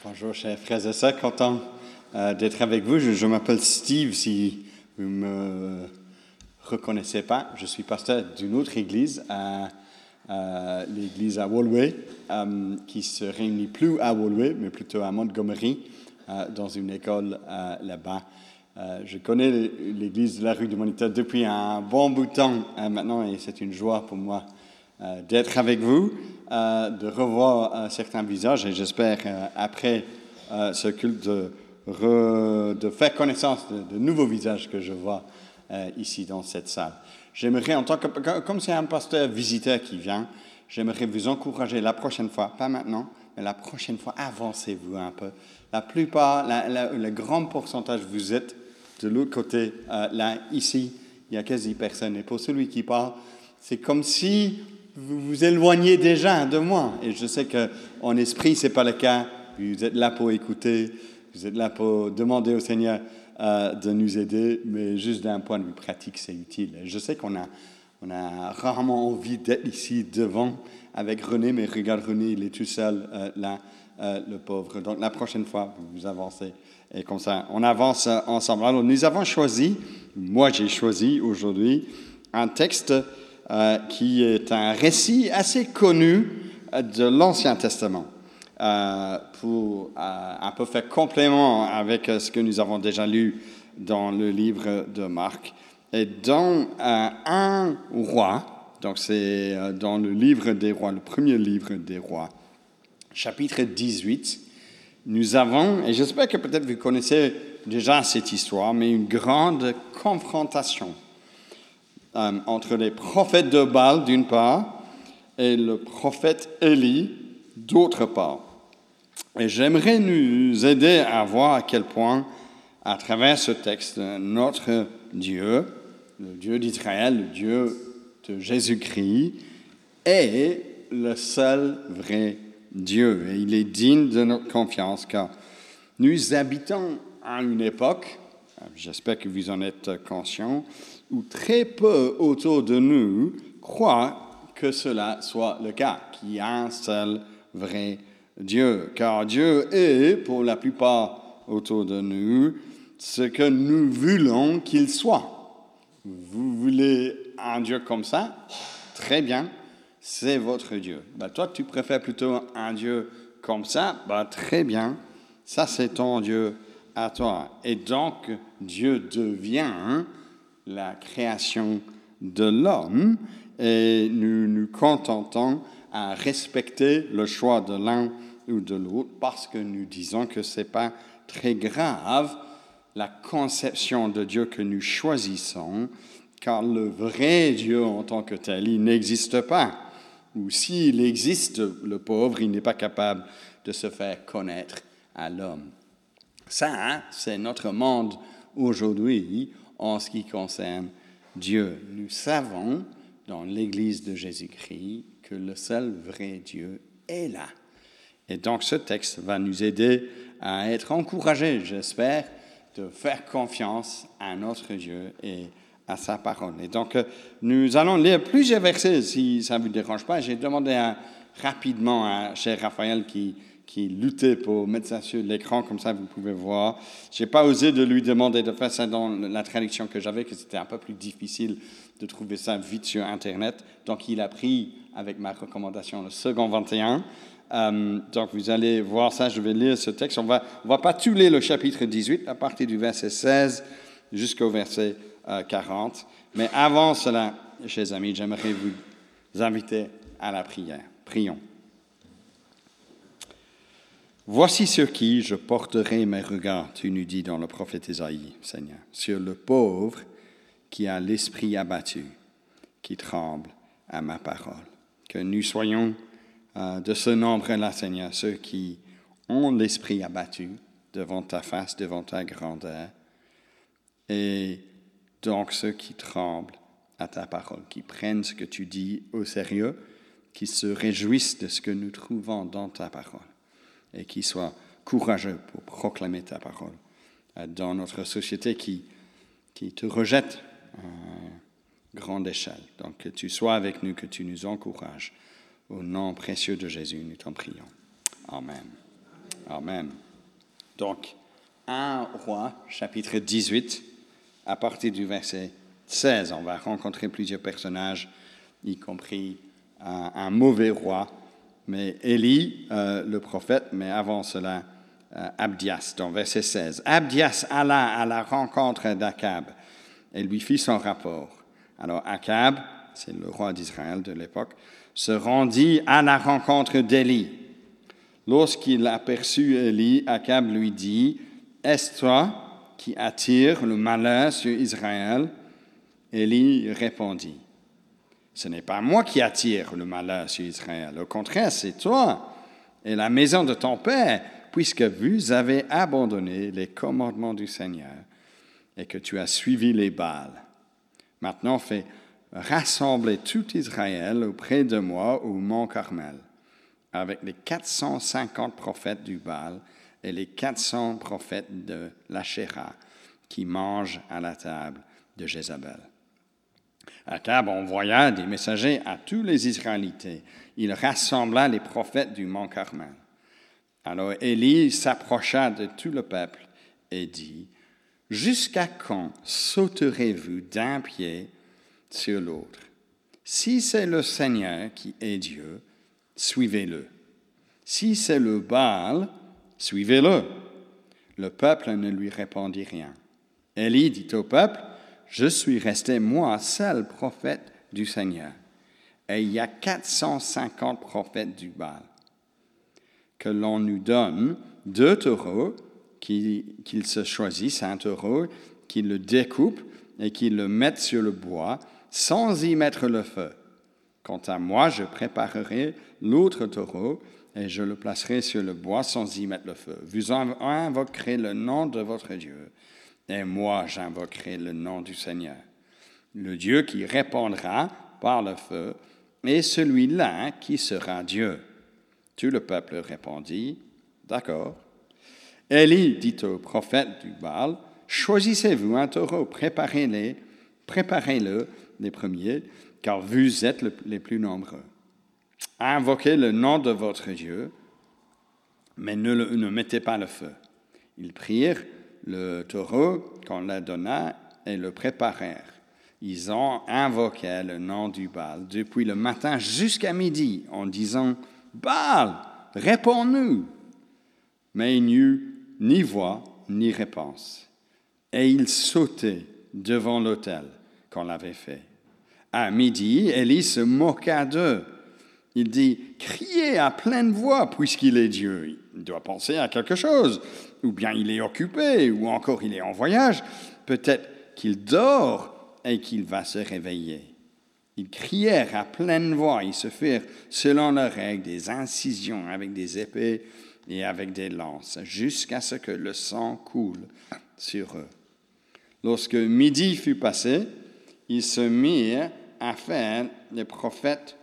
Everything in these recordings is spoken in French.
Bonjour, chers frères et sœurs, content d'être avec vous. Je m'appelle Steve, si vous ne me reconnaissez pas. Je suis pasteur d'une autre église, l'église à Woluwe, qui se réunit plus à Woluwe, mais plutôt à Montgomery, dans une école là-bas. Je connais l'église de la rue du Moniteur depuis un bon bout de temps maintenant, et c'est une joie pour moi d'être avec vous, de revoir certains visages, et j'espère après ce culte de faire connaissance de nouveaux visages que je vois ici dans cette salle. J'aimerais, en tant que, comme c'est un pasteur visiteur qui vient, j'aimerais vous encourager la prochaine fois, pas maintenant, mais la prochaine fois, avancez-vous un peu. La plupart, le grand pourcentage, vous êtes de l'autre côté. Là, ici, il n'y a quasi personne. Et pour celui qui parle, c'est comme si vous vous éloignez déjà de moi. Et je sais qu'en esprit, ce n'est pas le cas. Vous êtes là pour écouter, vous êtes là pour demander au Seigneur de nous aider, mais juste d'un point de vue pratique, c'est utile. Et je sais qu'on a rarement envie d'être ici devant avec René, mais regarde René, il est tout seul là, le pauvre. Donc la prochaine fois, vous avancez. Et comme ça, on avance ensemble. Alors nous avons choisi, moi j'ai choisi aujourd'hui, un texte qui est un récit assez connu de l'Ancien Testament, pour un peu faire complément avec ce que nous avons déjà lu dans le livre de Marc. Et dans un roi, donc c'est dans le livre des rois, le premier livre des rois, chapitre 18, nous avons, et j'espère que peut-être vous connaissez déjà cette histoire, mais une grande confrontation entre les prophètes de Baal d'une part et le prophète Élie d'autre part. Et j'aimerais nous aider à voir à quel point, à travers ce texte, notre Dieu, le Dieu d'Israël, le Dieu de Jésus-Christ, est le seul vrai Dieu. Et il est digne de notre confiance, car nous habitons à une époque, j'espère que vous en êtes conscients, où très peu autour de nous croient que cela soit le cas, qu'il y a un seul vrai Dieu. Car Dieu est, pour la plupart autour de nous, ce que nous voulons qu'il soit. Vous voulez un Dieu comme ça? Très bien, c'est votre Dieu. Toi, tu préfères plutôt un Dieu comme ça? Très bien, ça c'est ton Dieu à toi. Et donc, Dieu devient la création de l'homme, et nous nous contentons à respecter le choix de l'un ou de l'autre parce que nous disons que ce n'est pas très grave la conception de Dieu que nous choisissons, car le vrai Dieu en tant que tel, il n'existe pas. Ou s'il existe, le pauvre, il n'est pas capable de se faire connaître à l'homme. Ça, c'est notre monde aujourd'hui en ce qui concerne Dieu. Nous savons dans l'Église de Jésus-Christ que le seul vrai Dieu est là. Et donc ce texte va nous aider à être encouragés, j'espère, de faire confiance à notre Dieu et à sa parole. Et donc nous allons lire plusieurs versets, si ça ne vous dérange pas. J'ai demandé rapidement à cher Raphaël qui luttait pour mettre ça sur l'écran, comme ça vous pouvez voir. Je n'ai pas osé de lui demander de faire ça dans la traduction que j'avais, que c'était un peu plus difficile de trouver ça vite sur Internet. Donc il a pris, avec ma recommandation, le second 21. Donc vous allez voir ça, je vais lire ce texte. On va pas tout lire le chapitre 18, à partir du verset 16 jusqu'au verset 40. Mais avant cela, chers amis, j'aimerais vous inviter à la prière. Prions. Voici sur qui je porterai mes regards, tu nous dis dans le prophète Isaïe, Seigneur, sur le pauvre qui a l'esprit abattu, qui tremble à ma parole. Que nous soyons de ce nombre-là, Seigneur, ceux qui ont l'esprit abattu devant ta face, devant ta grandeur, et donc ceux qui tremblent à ta parole, qui prennent ce que tu dis au sérieux, qui se réjouissent de ce que nous trouvons dans ta parole, et qui soient courageux pour proclamer ta parole dans notre société qui te rejette à grande échelle. Donc que tu sois avec nous, que tu nous encourages. Au nom précieux de Jésus, nous t'en prions. Amen. Amen. Donc, 1 Roi, chapitre 18, à partir du verset 16, on va rencontrer plusieurs personnages, y compris un mauvais roi, mais Élie, le prophète, mais avant cela, Abdias, dans verset 16. Abdias alla à la rencontre d'Akab et lui fit son rapport. Alors Akab, c'est le roi d'Israël de l'époque, se rendit à la rencontre d'Élie. Lorsqu'il aperçut Élie, Akab lui dit, « Est-ce toi qui attire le malheur sur Israël ?» Élie répondit, « Ce n'est pas moi qui attire le malheur sur Israël. Au contraire, c'est toi et la maison de ton père, puisque vous avez abandonné les commandements du Seigneur et que tu as suivi les Baals. Maintenant, fais rassembler tout Israël auprès de moi au mont Carmel, avec les 450 prophètes du Baal et les 400 prophètes de l'Achéra qui mangent à la table de Jézabel. » Akab envoya des messagers à tous les Israélites. Il rassembla les prophètes du mont Carmel. Alors Élie s'approcha de tout le peuple et dit, « Jusqu'à quand sauterez-vous d'un pied sur l'autre? Si c'est le Seigneur qui est Dieu, suivez-le. Si c'est le Baal, suivez-le. » Le peuple ne lui répondit rien. Élie dit au peuple, « Je suis resté moi seul prophète du Seigneur, et il y a 450 prophètes du Baal. Que l'on nous donne 2 taureaux, qu'ils se choisissent un taureau, qu'ils le découpent et qu'ils le mettent sur le bois sans y mettre le feu. Quant à moi, je préparerai l'autre taureau et je le placerai sur le bois sans y mettre le feu. Vous invoquerez le nom de votre Dieu et moi j'invoquerai le nom du Seigneur. Le Dieu qui répondra par le feu est celui-là qui sera Dieu. » Tout le peuple répondit, « D'accord. » Élie dit au prophète du Baal, « Choisissez-vous un taureau, préparez-le les premiers, car vous êtes les plus nombreux. Invoquez le nom de votre Dieu, mais ne mettez pas le feu. » Ils prirent le taureau qu'on leur donna et le préparèrent. Ils ont invoqué le nom du Baal depuis le matin jusqu'à midi en disant, « Baal, réponds-nous !» Mais il n'y eut ni voix ni réponse. Et ils sautaient devant l'autel qu'on avait fait. À midi, Élie se moqua d'eux. Il dit, « Criez à pleine voix puisqu'il est Dieu. Il doit penser à quelque chose. Ou bien il est occupé, ou encore il est en voyage. Peut-être qu'il dort et qu'il va se réveiller. » Ils crièrent à pleine voix, ils se firent, selon leurs règles, des incisions avec des épées et avec des lances, jusqu'à ce que le sang coule sur eux. Lorsque midi fut passé, ils se mirent à faire les prophètes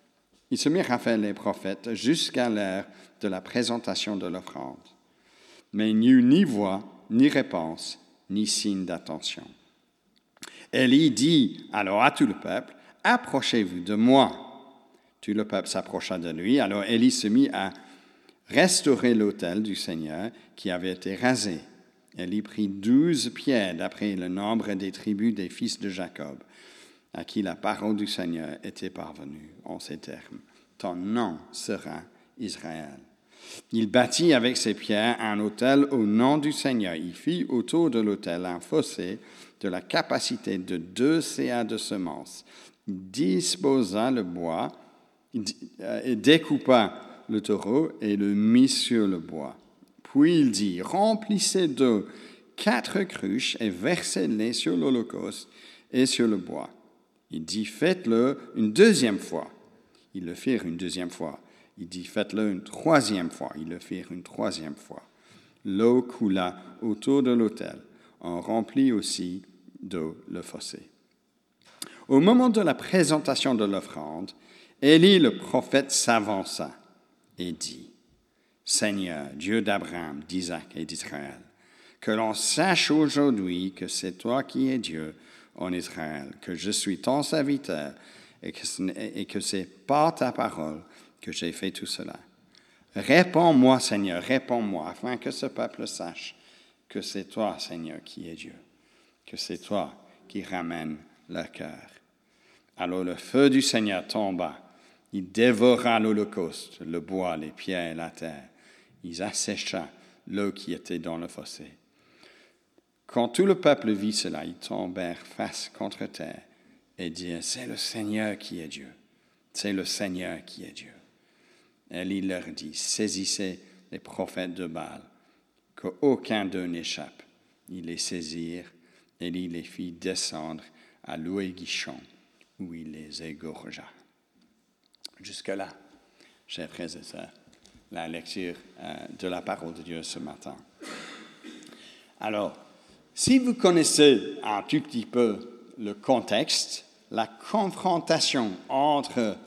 jusqu'à l'heure de la présentation de l'offrande. Mais il n'y eut ni voix, ni réponse, ni signe d'attention. Élie dit alors à tout le peuple, « Approchez-vous de moi. » Tout le peuple s'approcha de lui. Alors Élie se mit à restaurer l'autel du Seigneur qui avait été rasé. Élie prit 12 pierres d'après le nombre des tribus des fils de Jacob, à qui la parole du Seigneur était parvenue en ces termes. « Ton nom sera Israël. » Il bâtit avec ces pierres un autel au nom du Seigneur. Il fit autour de l'autel un fossé de la capacité de 2 CA de semences. Il disposa le bois et découpa le taureau et le mit sur le bois. Puis il dit, « Remplissez d'eau 4 cruches et versez-les sur l'holocauste et sur le bois. » Il dit, « Faites-le une 2e fois. » Ils le firent une 2e fois. Il dit, « Faites-le une 3e fois. » Ils le firent une 3e fois. L'eau coula autour de l'autel. On remplit aussi d'eau le fossé. Au moment de la présentation de l'offrande, Élie le prophète s'avança et dit, « Seigneur, Dieu d'Abraham, d'Isaac et d'Israël, que l'on sache aujourd'hui que c'est toi qui es Dieu en Israël, que je suis ton serviteur et que c'est par ta parole que j'ai fait tout cela. Réponds-moi, Seigneur, réponds-moi, afin que ce peuple sache que c'est toi, Seigneur, qui es Dieu, que c'est toi qui ramènes leur cœur. » Alors le feu du Seigneur tomba. Il dévora l'holocauste, le bois, les pierres et la terre. Il assécha l'eau qui était dans le fossé. Quand tout le peuple vit cela, ils tombèrent face contre terre et dirent, « C'est le Seigneur qui est Dieu. C'est le Seigneur qui est Dieu. » Élie leur dit, « Saisissez les prophètes de Baal, qu'aucun d'eux n'échappe. » Ils les saisirent, Élie les fit descendre à l'Oué-Guichon, où il les égorgea. Jusque-là, chers frères et sœurs, la lecture de la parole de Dieu ce matin. Alors, si vous connaissez un tout petit peu le contexte, la confrontation entre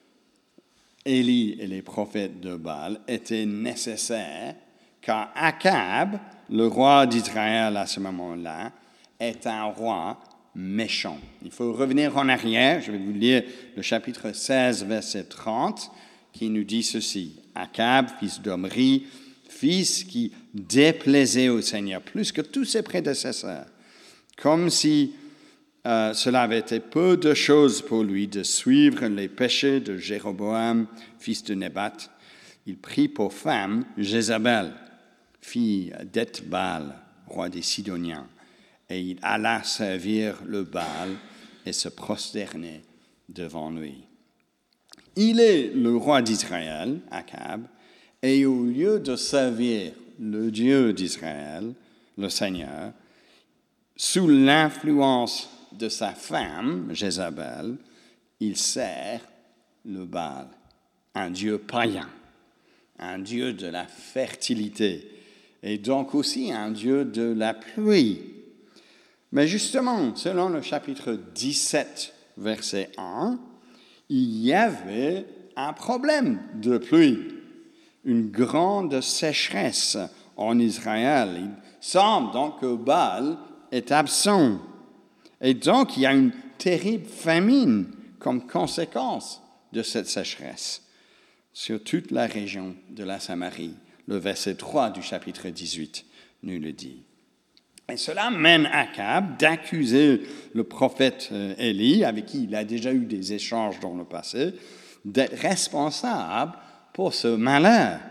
Élie et les prophètes de Baal était nécessaire, car Akab, le roi d'Israël à ce moment-là, est un roi méchant. Il faut revenir en arrière, je vais vous lire le chapitre 16, verset 30, qui nous dit ceci. Akab, fils d'Omri, fils qui déplaisait au Seigneur plus que tous ses prédécesseurs, comme si cela avait été peu de choses pour lui de suivre les péchés de Jéroboam, fils de Nébat. Il prit pour femme Jézabel, fille d'Ethbaal, roi des Sidoniens, et il alla servir le Baal et se prosterner devant lui. Il est le roi d'Israël, Akab, et au lieu de servir le Dieu d'Israël, le Seigneur, sous l'influence de sa femme, Jézabel, il sert le Baal, un dieu païen, un dieu de la fertilité, et donc aussi un dieu de la pluie. Mais justement, selon le chapitre 17, verset 1, il y avait un problème de pluie, une grande sécheresse en Israël. Il semble donc que Baal est absent. Et donc, il y a une terrible famine comme conséquence de cette sécheresse sur toute la région de la Samarie. Le verset 3 du chapitre 18 nous le dit. Et cela mène Akab d'accuser le prophète Élie, avec qui il a déjà eu des échanges dans le passé, d'être responsable pour ce malheur.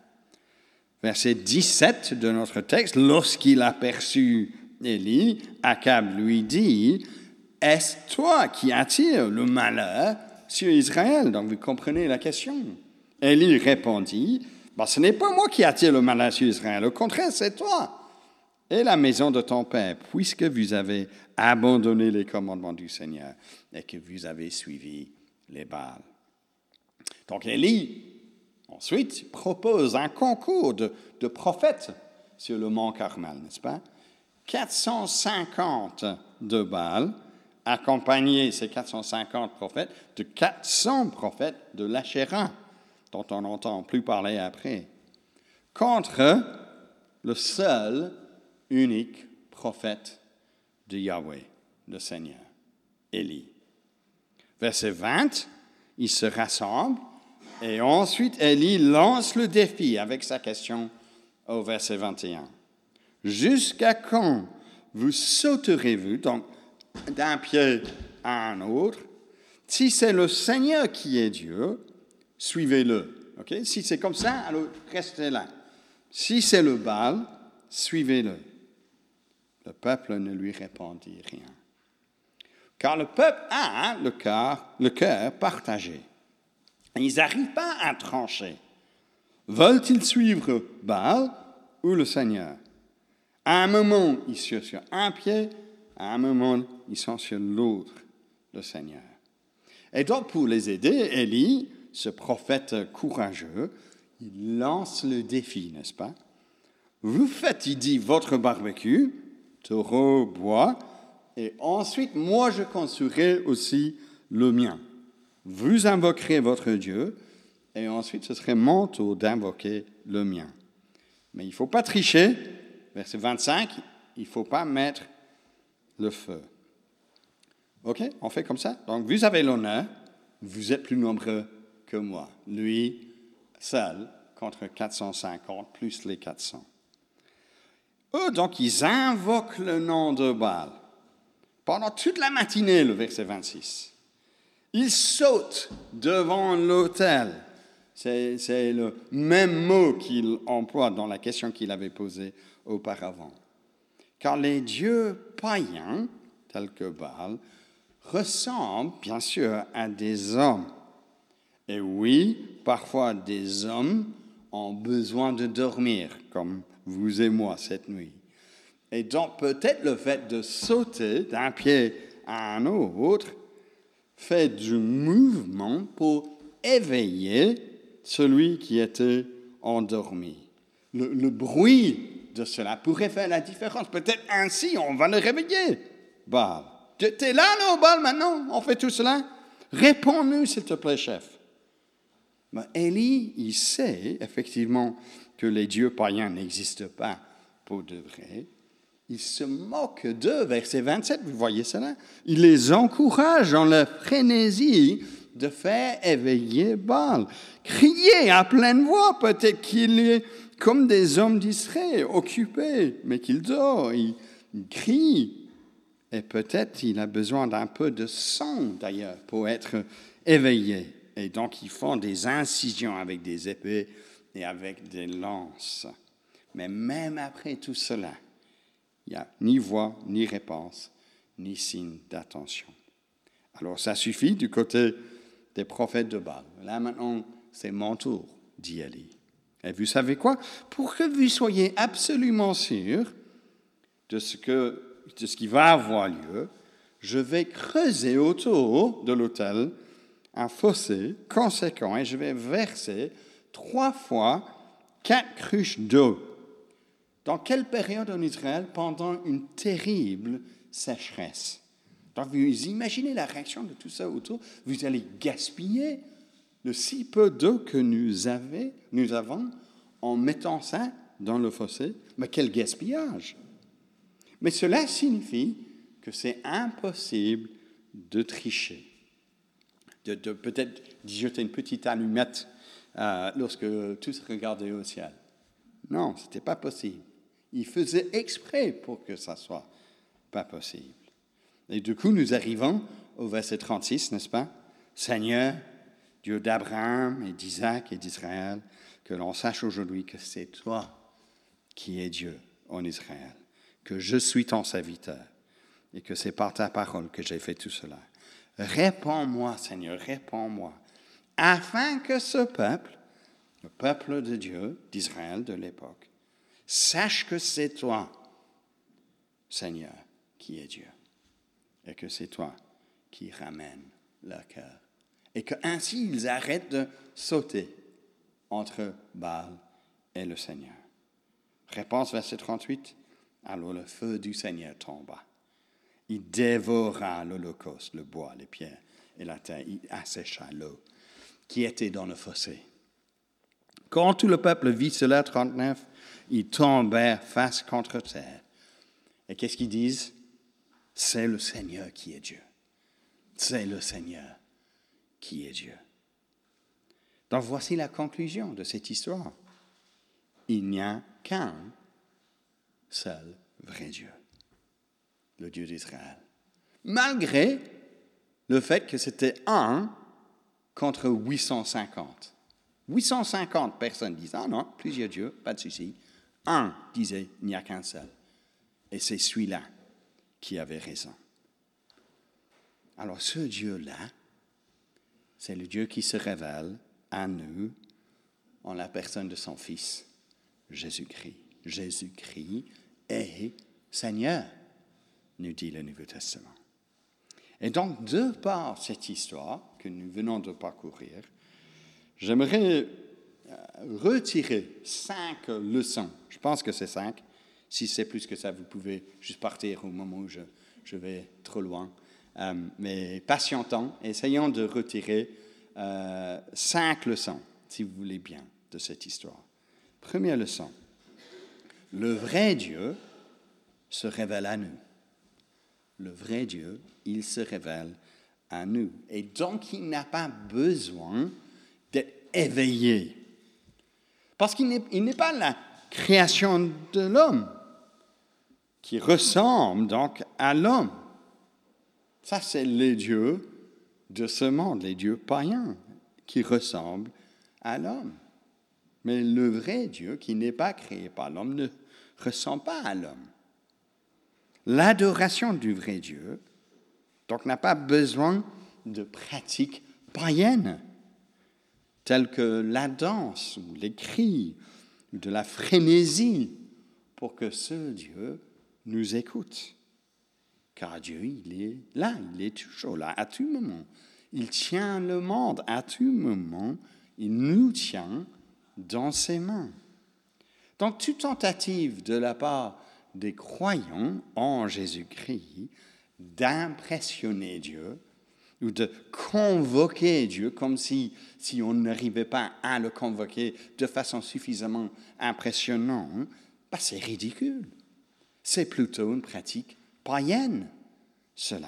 Verset 17 de notre texte, lorsqu'il aperçut Élie, Akab lui dit, « Est-ce toi qui attires le malheur sur Israël ?» Donc vous comprenez la question. Élie répondit, « Ce n'est pas moi qui attire le malheur sur Israël, au contraire, c'est toi et la maison de ton père, puisque vous avez abandonné les commandements du Seigneur et que vous avez suivi les Baals. » Donc Élie, ensuite, propose un concours de prophètes sur le mont Carmel, n'est-ce pas? 450 de Baal, accompagnés, ces 450 prophètes, de 400 prophètes de l'Achéra, dont on n'entend plus parler après, contre le seul, unique prophète de Yahweh, le Seigneur, Élie. Verset 20, ils se rassemblent et ensuite Élie lance le défi avec sa question au verset 21. « Jusqu'à quand vous sauterez-vous donc d'un pied à un autre? Si c'est le Seigneur qui est Dieu, suivez-le. Okay? Si c'est comme ça, alors restez là. Si c'est le Baal, suivez-le. » Le peuple ne lui répondit rien. Car le peuple a le cœur partagé. Ils n'arrivent pas à trancher. Veulent-ils suivre Baal ou le Seigneur? À un moment, ils sont sur un pied, à un moment, ils sont sur l'autre, le Seigneur. Et donc, pour les aider, Élie, ce prophète courageux, il lance le défi, n'est-ce pas? Vous faites, il dit, votre barbecue, taureau, bois, et ensuite, moi, je construirai aussi le mien. Vous invoquerez votre Dieu, et ensuite, ce serait mon tour d'invoquer le mien. Mais il ne faut pas tricher. Verset 25, il ne faut pas mettre le feu. OK, on fait comme ça. Donc, vous avez l'honneur, vous êtes plus nombreux que moi. Lui, seul, contre 450 plus les 400. Eux, donc, ils invoquent le nom de Baal. Pendant toute la matinée, le verset 26. Ils sautent devant l'autel. C'est le même mot qu'il emploie dans la question qu'il avait posée auparavant. Car les dieux païens, tels que Baal, ressemblent bien sûr à des hommes. Et oui, parfois des hommes ont besoin de dormir, comme vous et moi cette nuit. Et donc peut-être le fait de sauter d'un pied à un autre fait du mouvement pour éveiller celui qui était endormi. Le bruit de cela pourrait faire la différence. Peut-être ainsi, on va le réveiller. Baal, t'es là, non, Baal, maintenant? On fait tout cela? Réponds-nous, s'il te plaît, chef. Mais Élie, il sait effectivement que les dieux païens n'existent pas pour de vrai. Il se moque d'eux, verset 27, vous voyez cela? Il les encourage dans leur frénésie de faire éveiller Baal. Criez à pleine voix, peut-être qu'il est comme des hommes distraits, occupés, mais qu'il dort, il crie. Et peut-être il a besoin d'un peu de sang, d'ailleurs, pour être éveillé. Et donc, ils font des incisions avec des épées et avec des lances. Mais même après tout cela, il n'y a ni voix, ni réponse, ni signe d'attention. Alors, ça suffit du côté des prophètes de Baal. Là, maintenant, c'est mon tour, dit Élie. Et vous savez quoi? Pour que vous soyez absolument sûr de ce qui va avoir lieu, je vais creuser autour de l'autel un fossé conséquent et je vais verser 3 fois 4 cruches d'eau. Dans quelle période en Israël? Pendant une terrible sécheresse. Donc vous imaginez la réaction de tout ça autour. Vous allez gaspiller le si peu d'eau que nous avons en mettant ça dans le fossé. Mais quel gaspillage! Mais cela signifie que c'est impossible de tricher. De peut-être jeter une petite allumette lorsque tous regardaient au ciel. Non, ce n'était pas possible. Il faisait exprès pour que ça ne soit pas possible. Et du coup, nous arrivons au verset 36, n'est-ce pas? Seigneur, Dieu d'Abraham et d'Isaac et d'Israël, que l'on sache aujourd'hui que c'est toi qui es Dieu en Israël, que je suis ton serviteur et que c'est par ta parole que j'ai fait tout cela. Réponds-moi, Seigneur, réponds-moi, afin que ce peuple, le peuple de Dieu, d'Israël de l'époque, sache que c'est toi, Seigneur, qui es Dieu, et que c'est toi qui ramènes leur cœur, et qu'ainsi ils arrêtent de sauter entre Baal et le Seigneur. Réponse verset 38, alors le feu du Seigneur tomba. Il dévora l'holocauste, le bois, les pierres et la terre. Il assécha l'eau qui était dans le fossé. Quand tout le peuple vit cela, 39, ils tombèrent face contre terre. Et qu'est-ce qu'ils disent? C'est le Seigneur qui est Dieu. C'est le Seigneur qui est Dieu. Donc voici la conclusion de cette histoire. Il n'y a qu'un seul vrai Dieu, le Dieu d'Israël. Malgré le fait que c'était 1 contre 850. 850 personnes disent, ah non, plusieurs dieux, pas de souci. 1 disait, il n'y a qu'un seul. Et c'est celui-là qui avait raison. Alors ce Dieu-là, c'est le Dieu qui se révèle à nous en la personne de son Fils, Jésus-Christ. Jésus-Christ est Seigneur, nous dit le Nouveau Testament. Et donc, de par cette histoire que nous venons de parcourir, j'aimerais retirer 5 leçons. Je pense que c'est 5. Si c'est plus que ça, vous pouvez juste partir au moment où je vais trop loin. Mais patientons, essayons de retirer 5 leçons, si vous voulez bien, de cette histoire. Première leçon, le vrai Dieu se révèle à nous. Le vrai Dieu, il se révèle à nous. Et donc, il n'a pas besoin d'être éveillé. Parce qu'il n'est pas la création de l'homme qui ressemble donc à l'homme. Ça, c'est les dieux de ce monde, les dieux païens qui ressemblent à l'homme. Mais le vrai Dieu, qui n'est pas créé par l'homme, ne ressemble pas à l'homme. L'adoration du vrai Dieu, donc, n'a pas besoin de pratiques païennes, telles que la danse ou les cris, ou de la frénésie, pour que ce Dieu nous écoute. Car Dieu, il est là, il est toujours là, à tout moment. Il tient le monde à tout moment, il nous tient dans ses mains. Donc, toute tentative de la part des croyants en Jésus-Christ d'impressionner Dieu ou de convoquer Dieu comme si on n'arrivait pas à le convoquer de façon suffisamment impressionnante, c'est ridicule. C'est plutôt une pratique païenne, cela.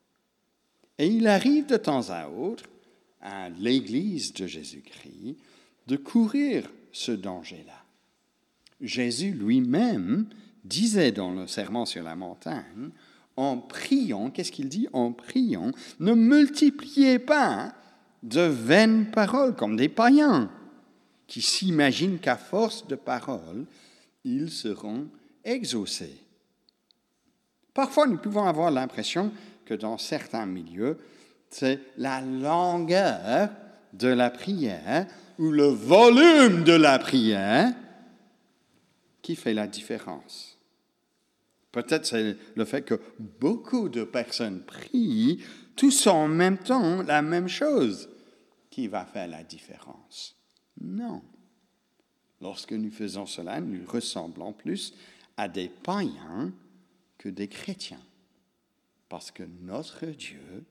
Et il arrive de temps à autre à l'Église de Jésus-Christ de courir ce danger-là. Jésus lui-même disait dans le Sermon sur la montagne, en priant, qu'est-ce qu'il dit? En priant, ne multipliez pas de vaines paroles comme des païens qui s'imaginent qu'à force de paroles, ils seront exaucés. Parfois, nous pouvons avoir l'impression que dans certains milieux, c'est la longueur de la prière ou le volume de la prière qui fait la différence. Peut-être c'est le fait que beaucoup de personnes prient tous en même temps la même chose qui va faire la différence. Non. Lorsque nous faisons cela, nous ressemblons plus à des païens que des chrétiens. Parce que notre Dieu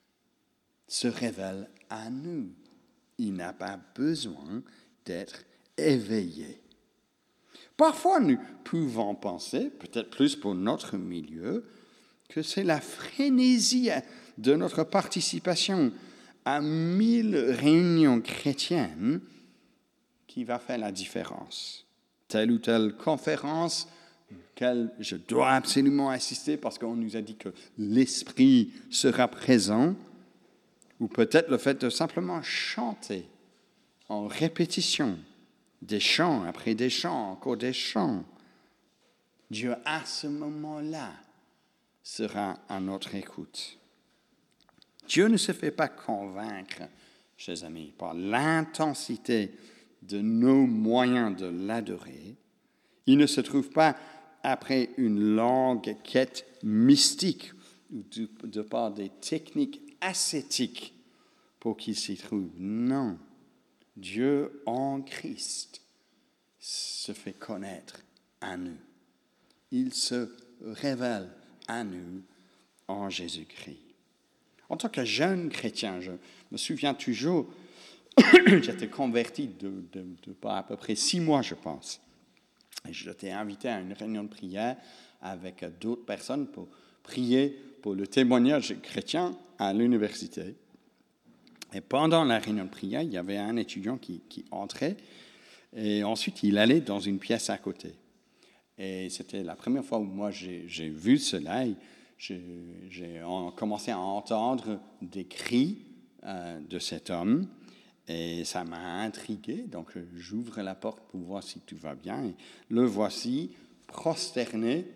se révèle à nous. Il n'a pas besoin d'être éveillé. Parfois, nous pouvons penser, peut-être plus pour notre milieu, que c'est la frénésie de notre participation à 1000 réunions chrétiennes qui va faire la différence. Telle ou telle conférence auquel je dois absolument assister parce qu'on nous a dit que l'Esprit sera présent, ou peut-être le fait de simplement chanter en répétition, des chants après des chants, encore des chants. Dieu, à ce moment-là, sera à notre écoute. Dieu ne se fait pas convaincre, chers amis, par l'intensité de nos moyens de l'adorer. Il ne se trouve pas après une longue quête mystique ou de par des techniques ascétiques pour qu'il s'y trouve. Non. Dieu en Christ se fait connaître à nous. Il se révèle à nous en Jésus-Christ. En tant que jeune chrétien, je me souviens toujours, j'étais converti de à peu près 6 mois, je pense. Et j'étais invité à une réunion de prière avec d'autres personnes pour prier pour le témoignage chrétien à l'université. Et pendant la réunion de prière, il y avait un étudiant qui entrait et ensuite il allait dans une pièce à côté. Et c'était la première fois où moi j'ai vu cela. J'ai commencé à entendre des cris de cet homme et ça m'a intrigué. Donc j'ouvre la porte pour voir si tout va bien. Et le voici prosterné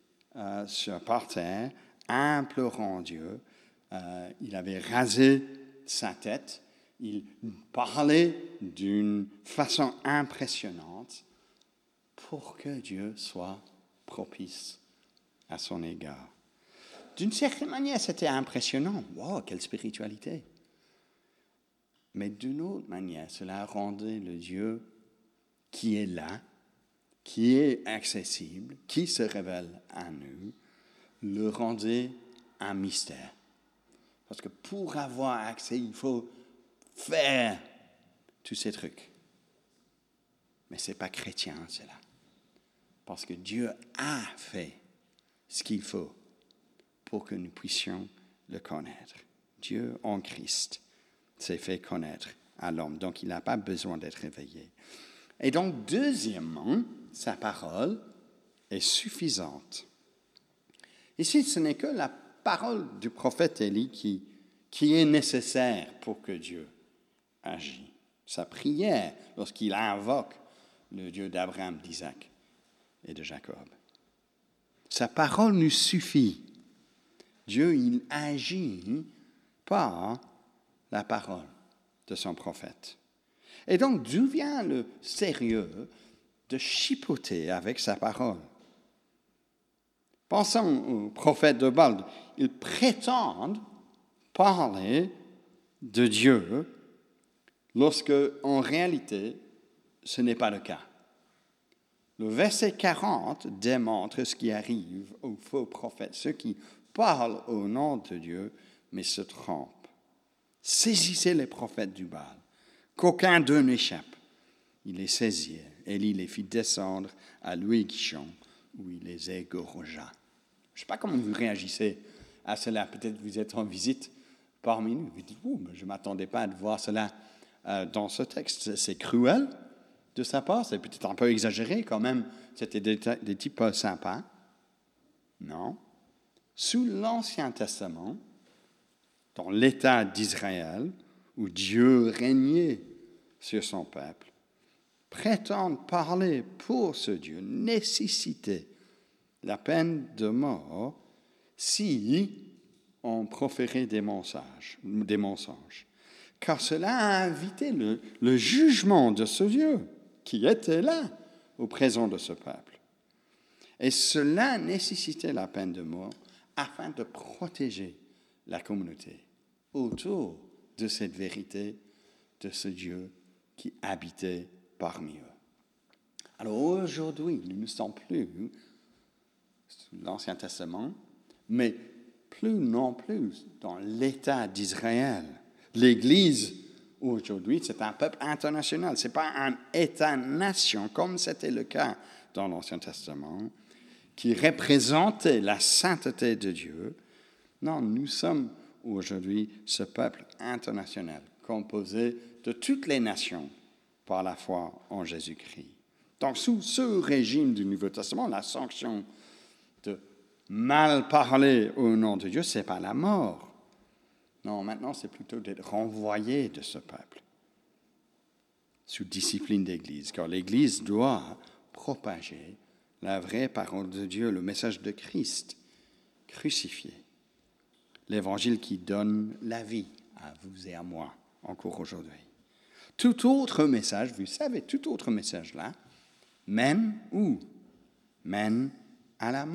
par terre, implorant Dieu. Il avait rasé sa tête, il parlait d'une façon impressionnante pour que Dieu soit propice à son égard. D'une certaine manière, c'était impressionnant. Wow, quelle spiritualité! Mais d'une autre manière, cela rendait le Dieu qui est là, qui est accessible, qui se révèle à nous, le rendait un mystère. Parce que pour avoir accès, il faut faire tous ces trucs. Mais ce n'est pas chrétien, cela. Parce que Dieu a fait ce qu'il faut pour que nous puissions le connaître. Dieu en Christ s'est fait connaître à l'homme. Donc, il n'a pas besoin d'être réveillé. Et donc, deuxièmement, sa parole est suffisante. Ici, ce n'est que la parole du prophète Élie qui est nécessaire pour que Dieu agisse. Sa prière, lorsqu'il invoque le Dieu d'Abraham, d'Isaac et de Jacob. Sa parole nous suffit. Dieu, il agit par la parole de son prophète. Et donc, d'où vient le sérieux de chipoter avec sa parole? Pensons aux prophètes de Baal. Ils prétendent parler de Dieu lorsque, en réalité, ce n'est pas le cas. Le verset 40 démontre ce qui arrive aux faux prophètes, ceux qui parlent au nom de Dieu, mais se trompent. Saisissez les prophètes du Baal, qu'aucun d'eux n'échappe. Il les saisit, Élie les fit descendre à l'Ouïe-Gishon, où il les égorgea. Je ne sais pas comment vous réagissez à cela. Peut-être vous êtes en visite parmi nous. Vous dites, mais je ne m'attendais pas à voir cela dans ce texte. C'est cruel de sa part, c'est peut-être un peu exagéré quand même. C'était des types sympas. Non. Sous l'Ancien Testament, dans l'État d'Israël, où Dieu régnait sur son peuple, prétendre parler pour ce Dieu nécessitait la peine de mort si on proférait des mensonges. Car cela a invité le jugement de ce Dieu qui était là, au présent de ce peuple. Et cela nécessitait la peine de mort afin de protéger la communauté autour de cette vérité de ce Dieu qui habitait parmi eux. Alors aujourd'hui, nous ne sommes plus sous l'Ancien Testament, mais plus non plus dans l'État d'Israël. L'Église, aujourd'hui, c'est un peuple international. Ce n'est pas un État-nation, comme c'était le cas dans l'Ancien Testament, qui représentait la sainteté de Dieu. Non, nous sommes aujourd'hui ce peuple international, composé de toutes les nations par la foi en Jésus-Christ. Donc, sous ce régime du Nouveau Testament, la sanction de mal parler au nom de Dieu, ce n'est pas la mort. Non, maintenant, c'est plutôt d'être renvoyé de ce peuple sous discipline d'Église, car l'Église doit propager la vraie parole de Dieu, le message de Christ crucifié, l'Évangile qui donne la vie à vous et à moi encore aujourd'hui. Tout autre message, vous savez, tout autre message là, mène où? Mène à la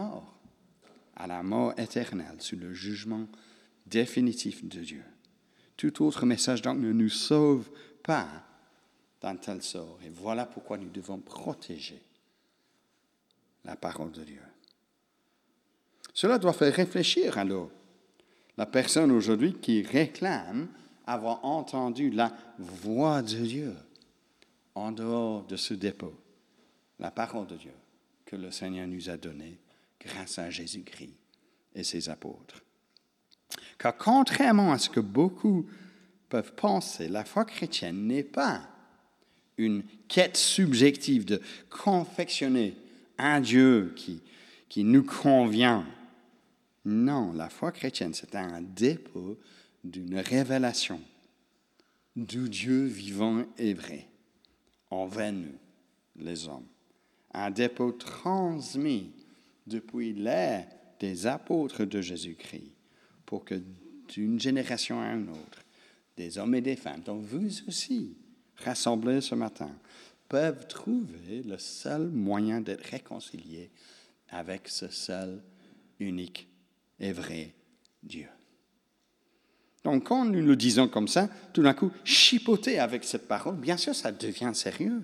mort éternelle, sous le jugement définitif de Dieu. Tout autre message donc ne nous sauve pas d'un tel sort. Et voilà pourquoi nous devons protéger la parole de Dieu. Cela doit faire réfléchir alors la personne aujourd'hui qui réclame avoir entendu la voix de Dieu en dehors de ce dépôt, la parole de Dieu que le Seigneur nous a donnée grâce à Jésus-Christ et ses apôtres. Car contrairement à ce que beaucoup peuvent penser, la foi chrétienne n'est pas une quête subjective de confectionner un Dieu qui nous convient. Non, la foi chrétienne, c'est un dépôt d'une révélation du Dieu vivant et vrai envers nous, les hommes. Un dépôt transmis depuis l'ère des apôtres de Jésus-Christ pour que d'une génération à une autre, des hommes et des femmes, dont vous aussi, rassemblés ce matin, peuvent trouver le seul moyen d'être réconciliés avec ce seul, unique et vrai Dieu. Donc, quand nous le disons comme ça, tout d'un coup, chipoter avec cette parole, bien sûr, ça devient sérieux.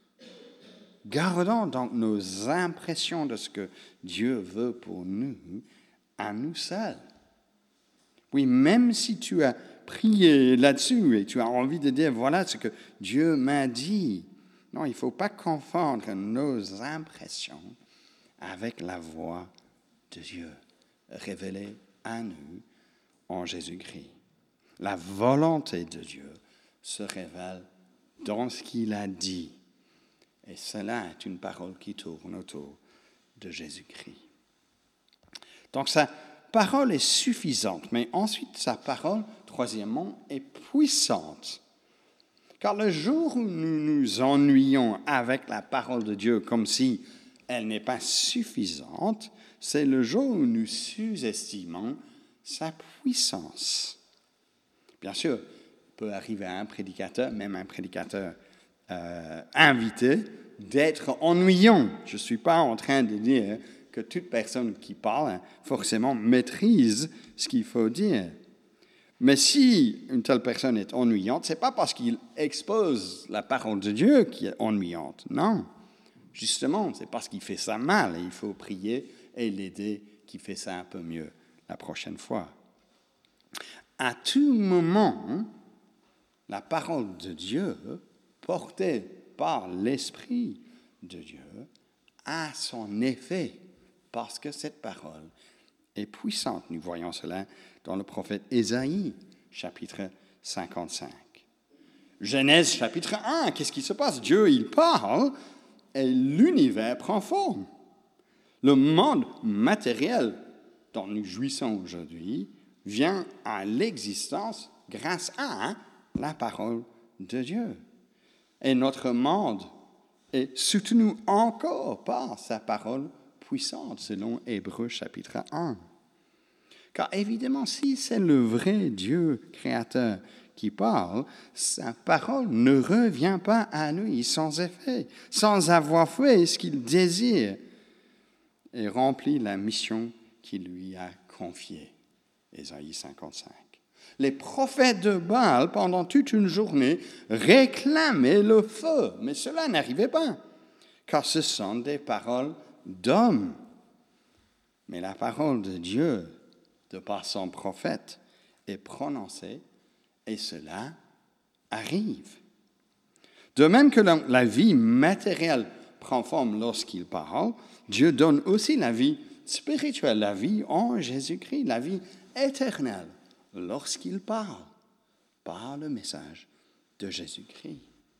Gardons donc nos impressions de ce que Dieu veut pour nous, à nous seuls. Oui, même si tu as prié là-dessus et tu as envie de dire, voilà ce que Dieu m'a dit. Non, il ne faut pas confondre nos impressions avec la voix de Dieu révélée à nous en Jésus-Christ. La volonté de Dieu se révèle dans ce qu'il a dit. Et cela est une parole qui tourne autour de Jésus-Christ. Donc sa parole est suffisante, mais ensuite sa parole, troisièmement, est puissante. Car le jour où nous nous ennuyons avec la parole de Dieu comme si elle n'est pas suffisante, c'est le jour où nous sous-estimons sa puissance. Bien sûr, il peut arriver à un prédicateur, même un prédicateur invité, d'être ennuyant. Je ne suis pas en train de dire que toute personne qui parle forcément maîtrise ce qu'il faut dire. Mais si une telle personne est ennuyante, ce n'est pas parce qu'il expose la parole de Dieu qui est ennuyante. Non, justement, c'est parce qu'il fait ça mal et il faut prier et l'aider qui fait ça un peu mieux la prochaine fois. À tout moment, la parole de Dieu, portée par l'Esprit de Dieu, a son effet parce que cette parole est puissante. Nous voyons cela dans le prophète Ésaïe, chapitre 55. Genèse, chapitre 1, qu'est-ce qui se passe? Dieu, il parle et l'univers prend forme. Le monde matériel dont nous jouissons aujourd'hui vient à l'existence grâce à la parole de Dieu. Et notre monde est soutenu encore par sa parole puissante, selon Hébreux chapitre 1. Car évidemment, si c'est le vrai Dieu créateur qui parle, sa parole ne revient pas à lui sans effet, sans avoir fait ce qu'il désire et remplit la mission qu'il lui a confiée. Ésaïe 55. Les prophètes de Baal, pendant toute une journée, réclamaient le feu, mais cela n'arrivait pas, car ce sont des paroles d'hommes. Mais la parole de Dieu, de par son prophète, est prononcée et cela arrive. De même que la vie matérielle prend forme lorsqu'il parle, Dieu donne aussi la vie spirituelle, la vie en Jésus-Christ, la vie éternelle, lorsqu'il parle par le message de Jésus-Christ.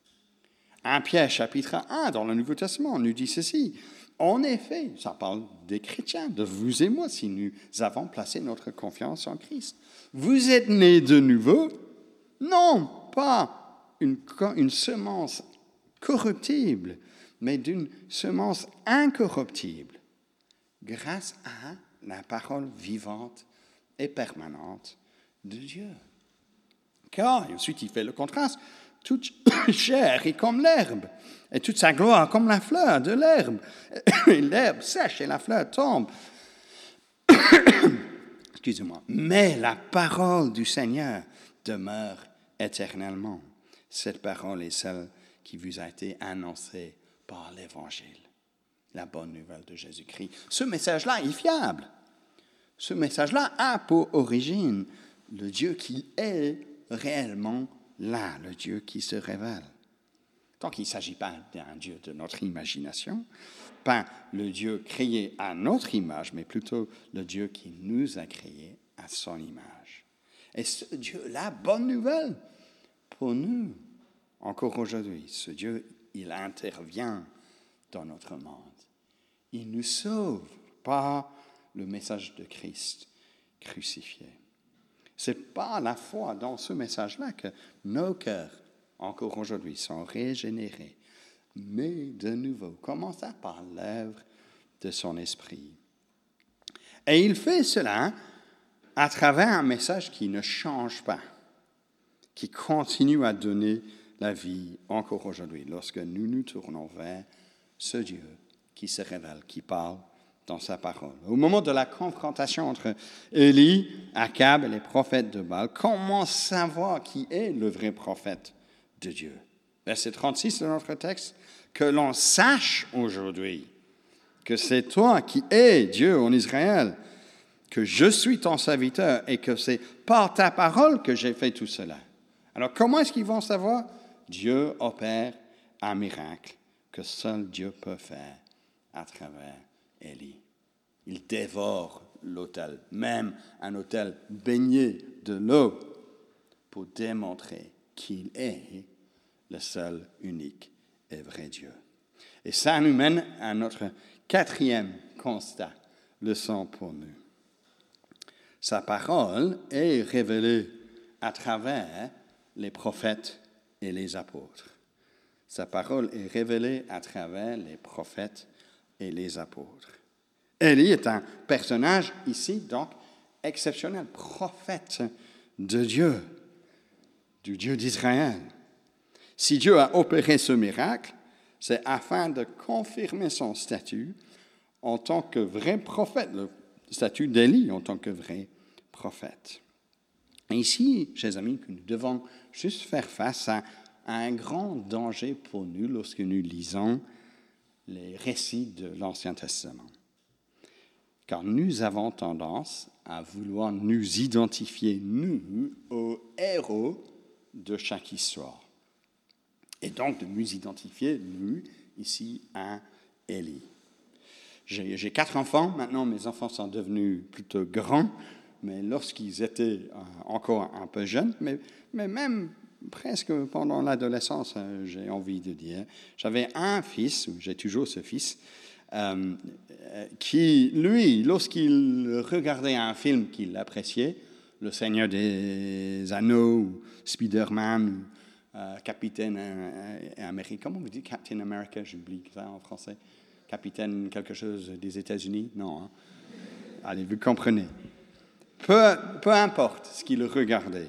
1 Pierre chapitre 1 dans le Nouveau Testament nous dit ceci. En effet, ça parle des chrétiens, de vous et moi, si nous avons placé notre confiance en Christ. Vous êtes nés de nouveau, non pas une semence corruptible, mais d'une semence incorruptible, grâce à la parole vivante et permanente de Dieu. Car, et ensuite il fait le contraste, toute chair est comme l'herbe, et toute sa gloire comme la fleur de l'herbe. Et l'herbe sèche et la fleur tombe. Excusez-moi. Mais la parole du Seigneur demeure éternellement. Cette parole est celle qui vous a été annoncée par l'Évangile, la bonne nouvelle de Jésus-Christ. Ce message-là est fiable. Ce message-là a pour origine le Dieu qui est réellement là, le Dieu qui se révèle. Donc il ne s'agit pas d'un Dieu de notre imagination, pas le Dieu créé à notre image, mais plutôt le Dieu qui nous a créés à son image. Et ce Dieu-là, bonne nouvelle pour nous, encore aujourd'hui. Ce Dieu, il intervient dans notre monde. Il nous sauve par le message de Christ crucifié. C'est par la foi dans ce message-là que nos cœurs, encore aujourd'hui, sont régénérés, mais de nouveau, comment ça? Par l'œuvre de son esprit. Et il fait cela à travers un message qui ne change pas, qui continue à donner la vie encore aujourd'hui, lorsque nous nous tournons vers ce Dieu qui se révèle, qui parle dans sa parole. Au moment de la confrontation entre Élie, Akab et les prophètes de Baal, comment savoir qui est le vrai prophète de Dieu? Verset 36 de notre texte, que l'on sache aujourd'hui que c'est toi qui es Dieu en Israël, que je suis ton serviteur et que c'est par ta parole que j'ai fait tout cela. Alors comment est-ce qu'ils vont savoir? Dieu opère un miracle que seul Dieu peut faire à travers Élie. Il dévore l'autel, même un autel baigné de l'eau, pour démontrer qu'il est le seul, unique et vrai Dieu. Et ça nous mène à notre quatrième constat, leçon pour nous. Sa parole est révélée à travers les prophètes et les apôtres. Sa parole est révélée à travers les prophètes et les apôtres. Élie est un personnage ici, donc, exceptionnel, prophète de Dieu, du Dieu d'Israël. Si Dieu a opéré ce miracle, c'est afin de confirmer son statut en tant que vrai prophète, le statut d'Élie en tant que vrai prophète. Et ici, chers amis, que nous devons juste faire face à un grand danger pour nous lorsque nous lisons les récits de l'Ancien Testament. Car nous avons tendance à vouloir nous identifier, nous, aux héros de chaque histoire. Et donc de nous identifier, nous, ici, à Élie. J'ai 4 enfants, maintenant mes enfants sont devenus plutôt grands, mais lorsqu'ils étaient encore un peu jeunes, mais même presque pendant l'adolescence, j'ai envie de dire, j'avais un fils, j'ai toujours ce fils, qui, lui, lorsqu'il regardait un film qu'il appréciait, Le Seigneur des Anneaux, ou Spider-Man, Capitaine Amérique, comment vous dites Captain America, j'oublie ça en français, Capitaine quelque chose des États-Unis, non, hein? Allez, vous comprenez. Peu importe ce qu'il regardait,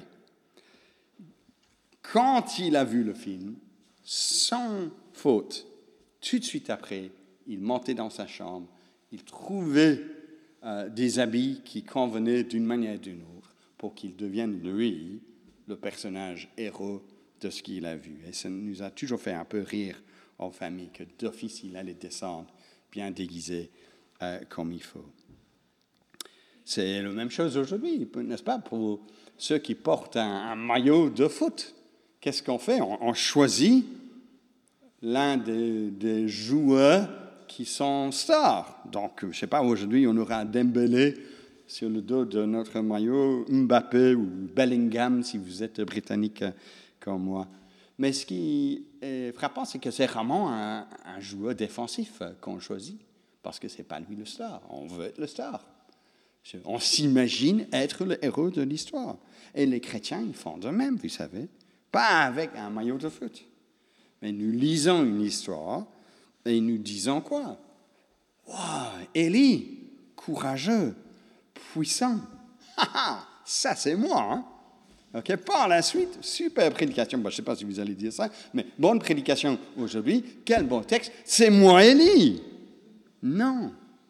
quand il a vu le film, sans faute, tout de suite après, il montait dans sa chambre, il trouvait des habits qui convenaient d'une manière ou d'une autre pour qu'il devienne, lui, le personnage héros de ce qu'il a vu. Et ça nous a toujours fait un peu rire en famille que d'office, il allait descendre bien déguisé comme il faut. C'est la même chose aujourd'hui, n'est-ce pas, pour ceux qui portent un maillot de foot. Qu'est-ce qu'on fait? On choisit l'un des joueurs qui sont stars. Donc, je ne sais pas, aujourd'hui, on aura Dembélé sur le dos de notre maillot, Mbappé ou Bellingham, si vous êtes britannique comme moi. Mais ce qui est frappant, c'est que c'est vraiment un joueur défensif qu'on choisit, parce que ce n'est pas lui le star. On veut être le star. On s'imagine être le héros de l'histoire. Et les chrétiens, ils font de même, vous savez. Pas avec un maillot de foot. Mais nous lisons une histoire et nous disons quoi? Wow, Élie, courageux, puissant. Ça, c'est moi. Hein? Okay, par la suite, super prédication. Je ne sais pas si vous allez dire ça, mais bonne prédication aujourd'hui. Quel bon texte. C'est moi, Élie. Non.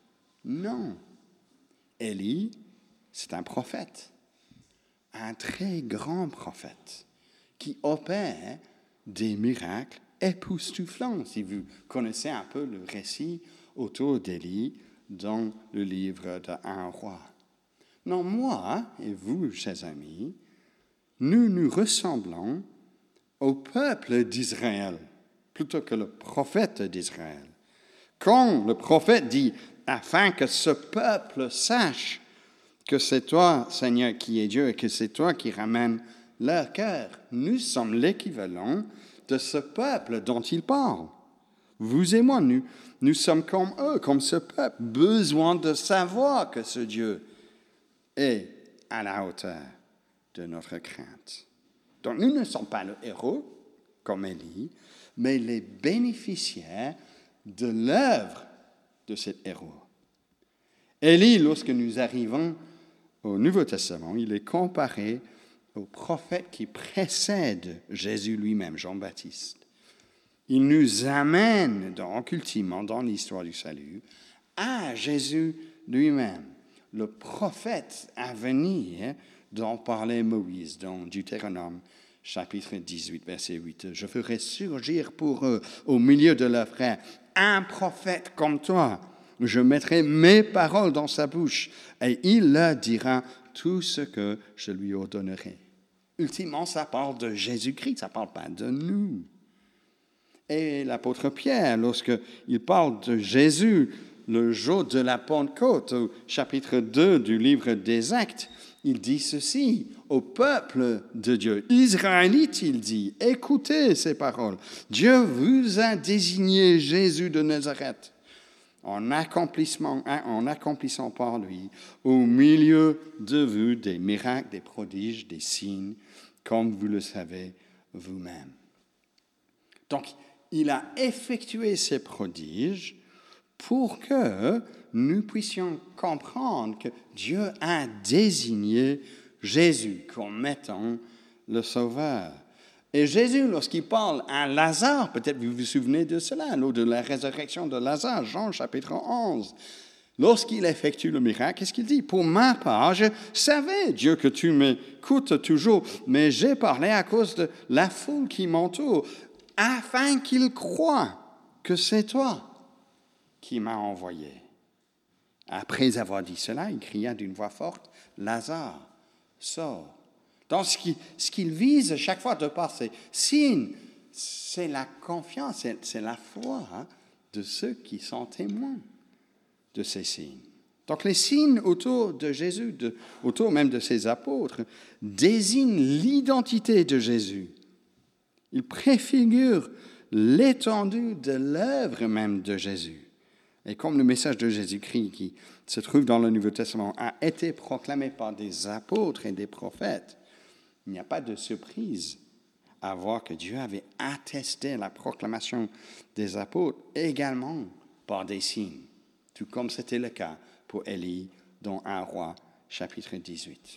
Élie, c'est un prophète. Un très grand prophète qui opère des miracles époustouflants, si vous connaissez un peu le récit autour d'Élie dans le livre de 1 roi. Non, moi et vous, chers amis, nous ressemblons au peuple d'Israël, plutôt que le prophète d'Israël. Quand le prophète dit « afin que ce peuple sache que c'est toi, Seigneur, qui es Dieu, et que c'est toi qui ramènes leur cœur », nous sommes l'équivalent de ce peuple dont il parle. Vous et moi, nous sommes comme eux, comme ce peuple, besoin de savoir que ce Dieu est à la hauteur de notre crainte. Donc nous ne sommes pas le héros, comme Élie, mais les bénéficiaires de l'œuvre de cet héros. Élie, lorsque nous arrivons au Nouveau Testament, il est comparé au prophète qui précède Jésus lui-même, Jean-Baptiste. Il nous amène donc, ultimement, dans l'histoire du salut, à Jésus lui-même, le prophète à venir dont parlait Moïse dans Deutéronome, chapitre 18, verset 8. « Je ferai surgir pour eux, au milieu de leurs frères, un prophète comme toi. Je mettrai mes paroles dans sa bouche et il leur dira tout ce que je lui ordonnerai. » Ultimement, ça parle de Jésus-Christ, ça ne parle pas de nous. Et l'apôtre Pierre, lorsqu'il parle de Jésus, le jour de la Pentecôte, au chapitre 2 du livre des Actes, il dit ceci au peuple de Dieu. Israélites, il dit, écoutez ces paroles. Dieu vous a désigné Jésus de Nazareth en accomplissant par lui au milieu de vous des miracles, des prodiges, des signes, comme vous le savez vous-même. Donc, il a effectué ces prodiges pour que nous puissions comprendre que Dieu a désigné Jésus comme étant le Sauveur. Et Jésus, lorsqu'il parle à Lazare, peut-être vous vous souvenez de cela, lors de la résurrection de Lazare, Jean chapitre 11, lorsqu'il effectue le miracle, qu'est-ce qu'il dit? Pour ma part, je savais, Dieu, que tu m'écoutes toujours, mais j'ai parlé à cause de la foule qui m'entoure, afin qu'il croie que c'est toi qui m'as envoyé. Après avoir dit cela, il cria d'une voix forte, Lazare, sors. Donc, ce qu'il vise chaque fois de par ces signes, c'est la confiance, c'est la foi de ceux qui sont témoins de ces signes. Donc, les signes autour de Jésus, autour même de ses apôtres, désignent l'identité de Jésus. Ils préfigurent l'étendue de l'œuvre même de Jésus. Et comme le message de Jésus-Christ qui se trouve dans le Nouveau Testament a été proclamé par des apôtres et des prophètes, il n'y a pas de surprise à voir que Dieu avait attesté la proclamation des apôtres également par des signes, tout comme c'était le cas pour Élie dans 1 Roi, chapitre 18.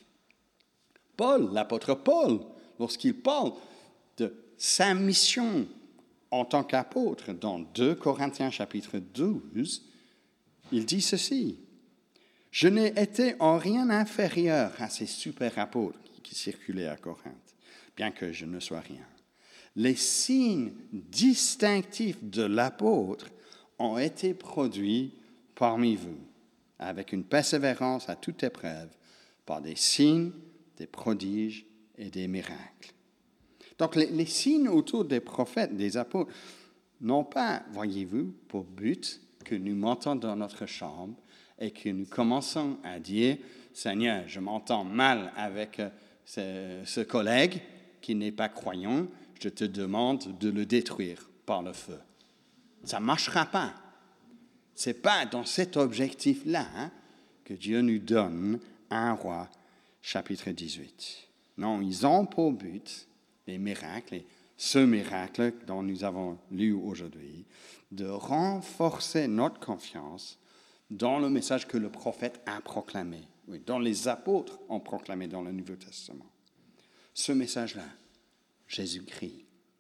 Paul, l'apôtre Paul, lorsqu'il parle de sa mission en tant qu'apôtre, dans 2 Corinthiens chapitre 12, il dit ceci. « Je n'ai été en rien inférieur à ces super apôtres qui circulaient à Corinthe, bien que je ne sois rien. Les signes distinctifs de l'apôtre ont été produits parmi vous, avec une persévérance à toute épreuve, par des signes, des prodiges et des miracles. » Donc, les signes autour des prophètes, des apôtres, n'ont pas, voyez-vous, pour but que nous montons dans notre chambre et que nous commençons à dire « Seigneur, je m'entends mal avec ce collègue qui n'est pas croyant, je te demande de le détruire par le feu. » Ça ne marchera pas. Ce n'est pas dans cet objectif-là que Dieu nous donne 1 Roi, chapitre 18. Non, ils ont pour but les miracles, et ce miracle dont nous avons lu aujourd'hui, de renforcer notre confiance dans le message que le prophète a proclamé, dont les apôtres ont proclamé dans le Nouveau Testament. Ce message-là, Jésus-Christ,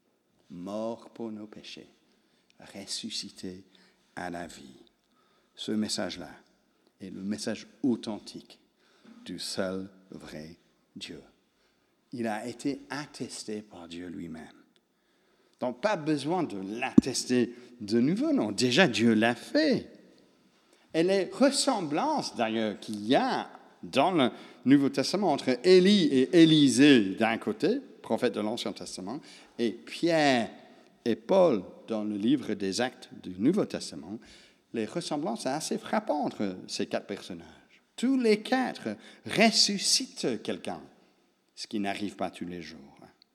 mort pour nos péchés, ressuscité à la vie. Ce message-là est le message authentique du seul vrai Dieu. Il a été attesté par Dieu lui-même. Donc, pas besoin de l'attester de nouveau, non. Déjà, Dieu l'a fait. Et les ressemblances, d'ailleurs, qu'il y a dans le Nouveau Testament entre Élie et Élisée d'un côté, prophète de l'Ancien Testament, et Pierre et Paul dans le livre des Actes du Nouveau Testament, les ressemblances sont assez frappantes entre ces quatre personnages. Tous les quatre ressuscitent quelqu'un, ce qui n'arrive pas tous les jours.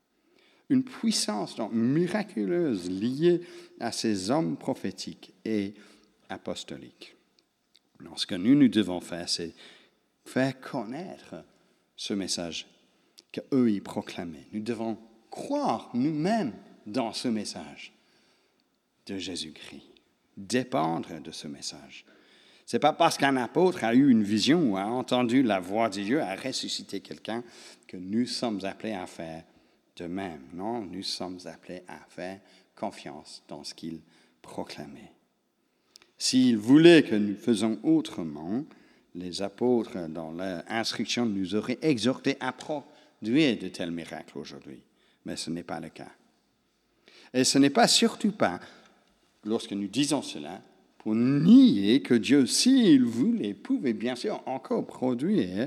Une puissance donc miraculeuse liée à ces hommes prophétiques et apostoliques. Alors, ce que nous devons faire, c'est faire connaître ce message qu'eux y proclamaient. Nous devons croire nous-mêmes dans ce message de Jésus-Christ, dépendre de ce message. Ce n'est pas parce qu'un apôtre a eu une vision ou a entendu la voix de Dieu, a ressuscité quelqu'un, que nous sommes appelés à faire de même. Non, nous sommes appelés à faire confiance dans ce qu'il proclamait. S'il voulait que nous faisions autrement, les apôtres, dans leur instruction, nous auraient exhortés à produire de tels miracles aujourd'hui. Mais ce n'est pas le cas. Et ce n'est pas surtout pas, lorsque nous disons cela, pour nier que Dieu, s'il voulait, pouvait bien sûr encore produire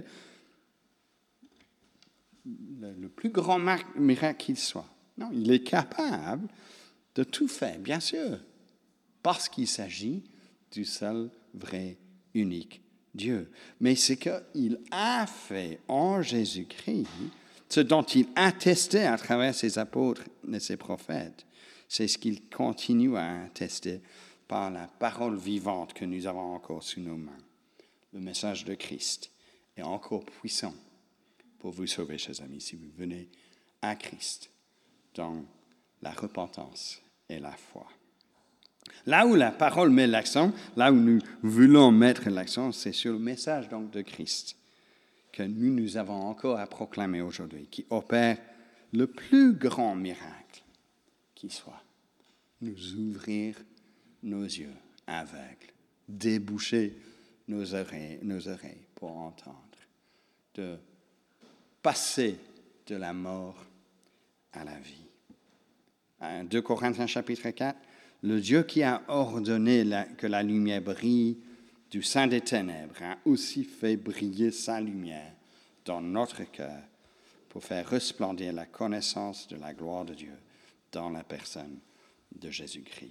le plus grand miracle qu'il soit. Non, il est capable de tout faire, bien sûr, parce qu'il s'agit du seul, vrai, unique Dieu. Mais ce qu'il a fait en Jésus-Christ, ce dont il attestait à travers ses apôtres et ses prophètes, c'est ce qu'il continue à attester par la parole vivante que nous avons encore sous nos mains. Le message de Christ est encore puissant pour vous sauver, chers amis, si vous venez à Christ dans la repentance et la foi. Là où la parole met l'accent, là où nous voulons mettre l'accent, c'est sur le message donc de Christ que nous avons encore à proclamer aujourd'hui, qui opère le plus grand miracle qui soit. Nous ouvrir nos yeux aveugles, déboucher nos oreilles pour entendre, de passer de la mort à la vie. 2 Corinthiens chapitre 4, le Dieu qui a ordonné que la lumière brille du sein des ténèbres a aussi fait briller sa lumière dans notre cœur pour faire resplendir la connaissance de la gloire de Dieu dans la personne de Jésus-Christ.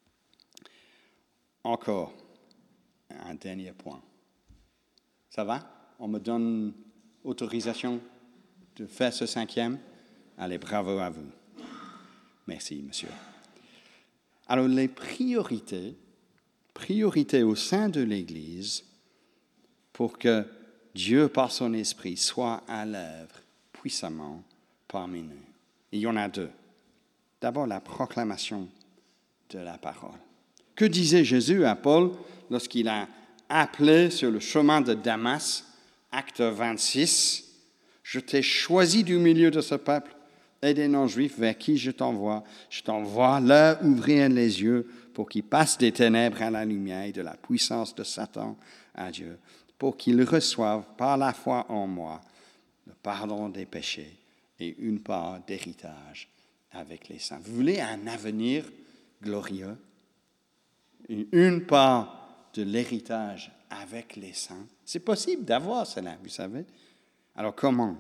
Encore un dernier point. Ça va? On me donne autorisation de faire ce 5e? Allez, bravo à vous. Merci, monsieur. Alors, les priorités au sein de l'Église pour que Dieu, par son Esprit, soit à l'œuvre puissamment parmi nous. Il y en a 2. D'abord, la proclamation de la parole. Que disait Jésus à Paul lorsqu'il a appelé sur le chemin de Damas, acte 26, « Je t'ai choisi du milieu de ce peuple et des non-juifs vers qui je t'envoie. Je t'envoie leur ouvrir les yeux pour qu'ils passent des ténèbres à la lumière et de la puissance de Satan à Dieu, pour qu'ils reçoivent par la foi en moi le pardon des péchés et une part d'héritage avec les saints. » Vous voulez un avenir glorieux? Une part de l'héritage avec les saints? C'est possible d'avoir cela, vous savez. Alors comment?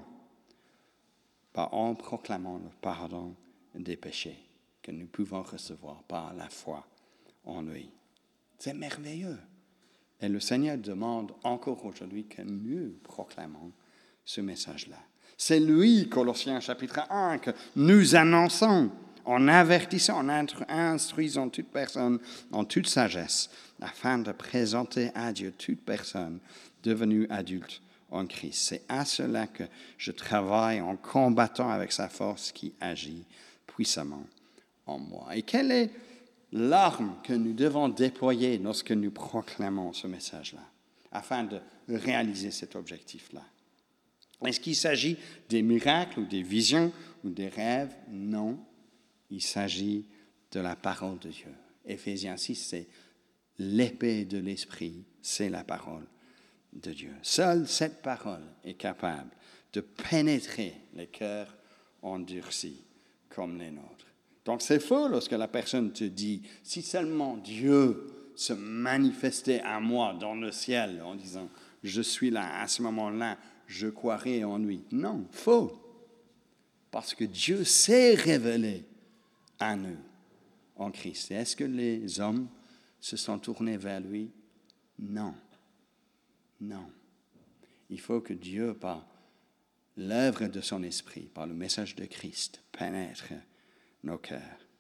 En proclamant le pardon des péchés que nous pouvons recevoir par la foi en lui. C'est merveilleux. Et le Seigneur demande encore aujourd'hui que nous proclamons ce message-là. C'est lui, Colossiens chapitre 1, que nous annonçons en avertissant, en instruisant toute personne en toute sagesse, afin de présenter à Dieu toute personne devenue adulte en Christ. C'est à cela que je travaille en combattant avec sa force qui agit puissamment en moi. Et quelle est l'arme que nous devons déployer lorsque nous proclamons ce message-là, afin de réaliser cet objectif-là? Est-ce qu'il s'agit des miracles ou des visions ou des rêves? Non, il s'agit de la parole de Dieu. Éphésiens 6, c'est l'épée de l'esprit, c'est la parole de Dieu. Seule cette parole est capable de pénétrer les cœurs endurcis comme les nôtres. Donc c'est faux lorsque la personne te dit « Si seulement Dieu se manifestait à moi dans le ciel en disant « Je suis là, à ce moment-là, je croirai en lui. » Non, faux. Parce que Dieu s'est révélé à nous en Christ. Et est-ce que les hommes se sont tournés vers lui? Non. Non. Il faut que Dieu, par l'œuvre de son esprit, par le message de Christ, pénètre nos cœurs.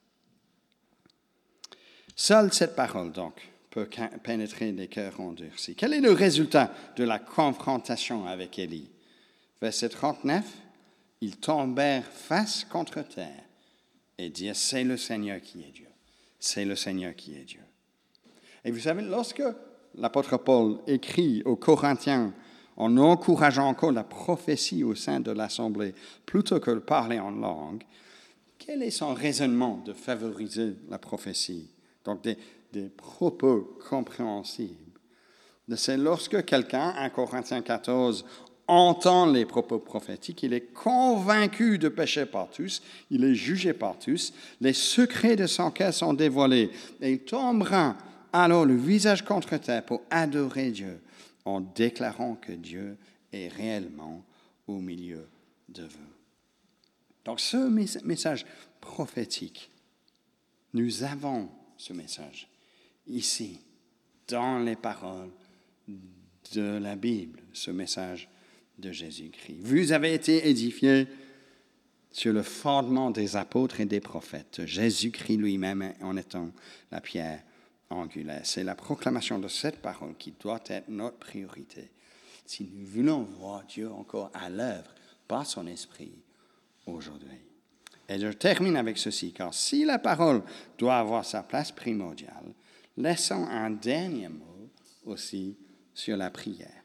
Seule cette parole, donc, peut pénétrer les cœurs endurcis. Quel est le résultat de la confrontation avec Élie? Verset 39, ils tombèrent face contre terre et dirent, c'est le Seigneur qui est Dieu. C'est le Seigneur qui est Dieu. Et vous savez, lorsque l'apôtre Paul écrit aux Corinthiens en encourageant encore la prophétie au sein de l'assemblée plutôt que de parler en langue, quel est son raisonnement de favoriser la prophétie? Donc des propos compréhensibles. C'est lorsque quelqu'un, en Corinthiens 14, entend les propos prophétiques, il est convaincu de péché par tous, il est jugé par tous, les secrets de son cœur sont dévoilés, et il tombera alors le visage contre terre pour adorer Dieu, en déclarant que Dieu est réellement au milieu de vous. Donc ce message prophétique, nous avons ce message ici, dans les paroles de la Bible, ce message de Jésus-Christ. Vous avez été édifiés sur le fondement des apôtres et des prophètes, Jésus-Christ lui-même en étant la pierre angulaire. C'est la proclamation de cette parole qui doit être notre priorité si nous voulons voir Dieu encore à l'œuvre par son esprit aujourd'hui. Et je termine avec ceci, car si la parole doit avoir sa place primordiale, laissons un dernier mot aussi sur la prière.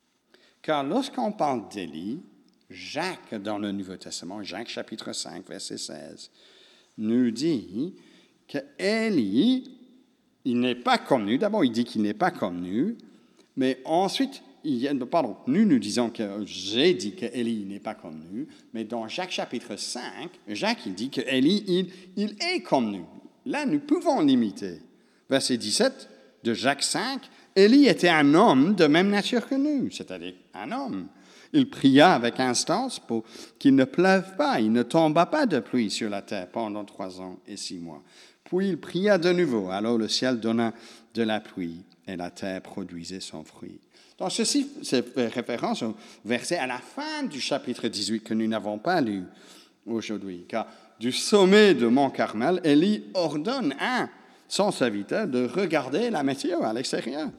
Car lorsqu'on parle d'Élie, Jacques, dans le Nouveau Testament, Jacques chapitre 5, verset 16, nous dit qu'Élie, il n'est pas comme nous. D'abord, il dit qu'il n'est pas comme nous, mais ensuite, nous disons que j'ai dit qu'Élie n'est pas comme nous, mais dans Jacques chapitre 5, Jacques, il dit qu'Élie, il est comme nous. Là, nous pouvons l'imiter. Verset 17 de Jacques 5, Élie était un homme de même nature que nous, c'est-à-dire un homme. Il pria avec instance pour qu'il ne pleuve pas, il ne tomba pas de pluie sur la terre pendant 3 ans et 6 mois. Puis il pria de nouveau, alors le ciel donna de la pluie et la terre produisait son fruit. Donc ceci, c'est référence au verset à la fin du chapitre 18 que nous n'avons pas lu aujourd'hui. Car du sommet de Mont Carmel, Élie ordonne à son serviteur de regarder la météo à l'extérieur.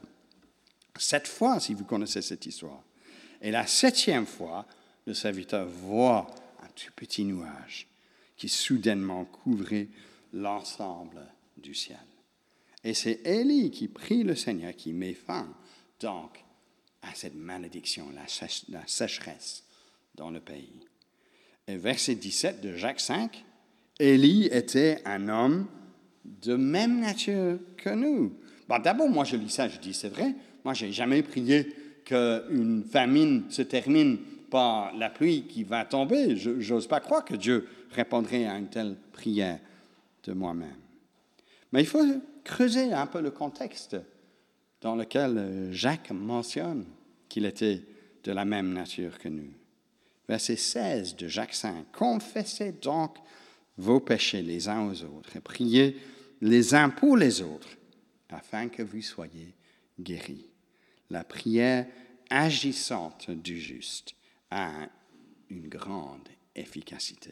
7 fois, si vous connaissez cette histoire. Et la 7e fois, le serviteur voit un tout petit nuage qui soudainement couvrait l'ensemble du ciel. Et c'est Élie qui prie le Seigneur, qui met fin donc à cette malédiction, la sécheresse dans le pays. Et verset 17 de Jacques 5, Élie était un homme de même nature que nous. Bon, d'abord, moi je lis ça, je dis c'est vrai, moi je n'ai jamais prié qu'une famine se termine par la pluie qui va tomber. Je n'ose pas croire que Dieu répondrait à une telle prière de moi-même. Mais il faut creuser un peu le contexte dans lequel Jacques mentionne qu'il était de la même nature que nous. Verset 16 de Jacques 5. « Confessez donc vos péchés les uns aux autres et priez les uns pour les autres, afin que vous soyez guéris. » La prière agissante du juste a une grande efficacité.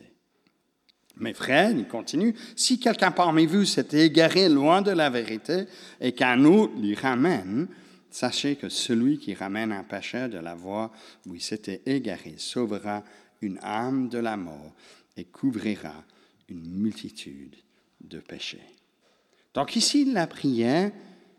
Mes frères, il continue, si quelqu'un parmi vous s'est égaré loin de la vérité et qu'un autre l'y ramène, sachez que celui qui ramène un pécheur de la voie où il s'était égaré sauvera une âme de la mort et couvrira une multitude de péchés. Donc ici, la prière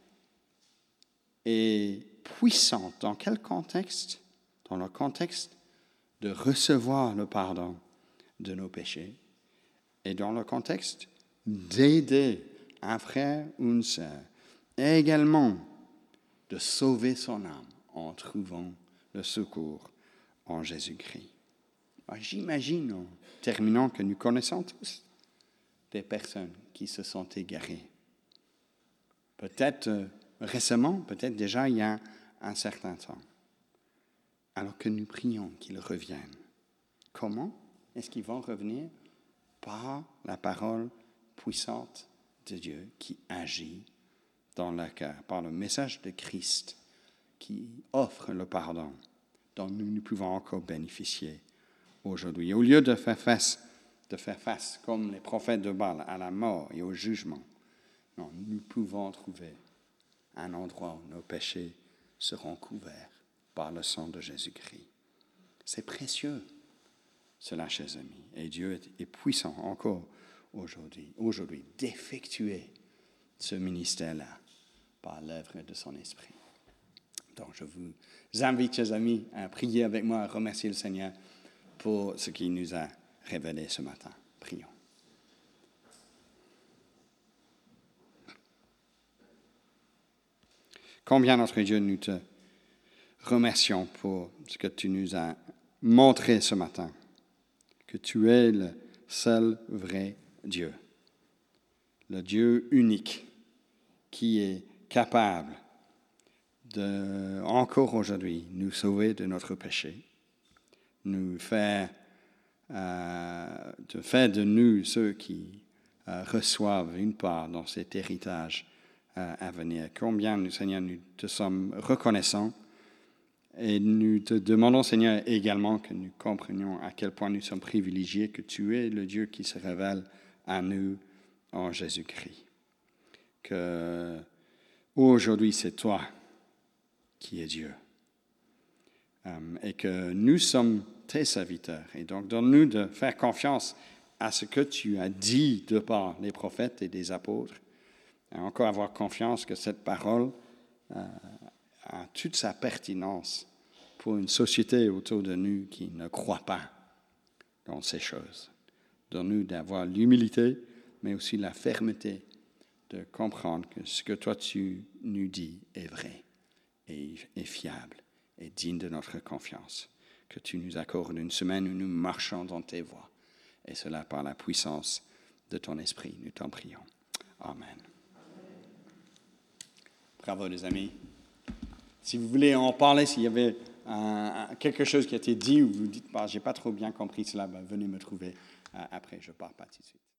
est puissante. Dans quel contexte? Dans le contexte de recevoir le pardon de nos péchés et dans le contexte d'aider un frère ou une sœur et également de sauver son âme en trouvant le secours en Jésus-Christ. Alors, j'imagine, en terminant, que nous connaissons tous des personnes qui se sont égarées. Peut-être récemment, peut-être déjà il y a un certain temps. Alors que nous prions qu'ils reviennent. Comment est-ce qu'ils vont revenir? Par la parole puissante de Dieu qui agit dans leur cœur, par le message de Christ qui offre le pardon dont nous pouvons encore bénéficier aujourd'hui. Au lieu de faire face comme les prophètes de Baal à la mort et au jugement, non, nous pouvons trouver un endroit où nos péchés seront couverts par le sang de Jésus-Christ. C'est précieux, cela, chers amis. Et Dieu est puissant encore aujourd'hui d'effectuer ce ministère-là par l'œuvre de son esprit. Donc, je vous invite, chers amis, à prier avec moi, à remercier le Seigneur pour ce qu'il nous a révélé ce matin. Prions. Combien, notre Dieu, nous te remercions pour ce que tu nous as montré ce matin, que tu es le seul vrai Dieu, le Dieu unique qui est capable de, encore aujourd'hui, nous sauver de notre péché, nous faire, de faire de nous ceux qui reçoivent une part dans cet héritage à venir. Combien, Seigneur, nous te sommes reconnaissants Et nous te demandons, Seigneur, également que nous comprenions à quel point nous sommes privilégiés, que tu es le Dieu qui se révèle à nous en Jésus-Christ. Que aujourd'hui, c'est toi qui es Dieu. Et que nous sommes tes serviteurs. Et donc, donne-nous de faire confiance à ce que tu as dit de par les prophètes et les apôtres. Et encore avoir confiance que cette parole a toute sa pertinence pour une société autour de nous qui ne croit pas dans ces choses. Donne-nous d'avoir l'humilité, mais aussi la fermeté de comprendre que ce que toi tu nous dis est vrai et fiable et digne de notre confiance. Que tu nous accordes une semaine où nous marchons dans tes voies. Et cela par la puissance de ton esprit. Nous t'en prions. Amen. Bravo les amis. Si vous voulez en parler, s'il y avait quelque chose qui a été dit ou vous dites, je n'ai pas trop bien compris cela, venez me trouver après, je ne pars pas tout de suite.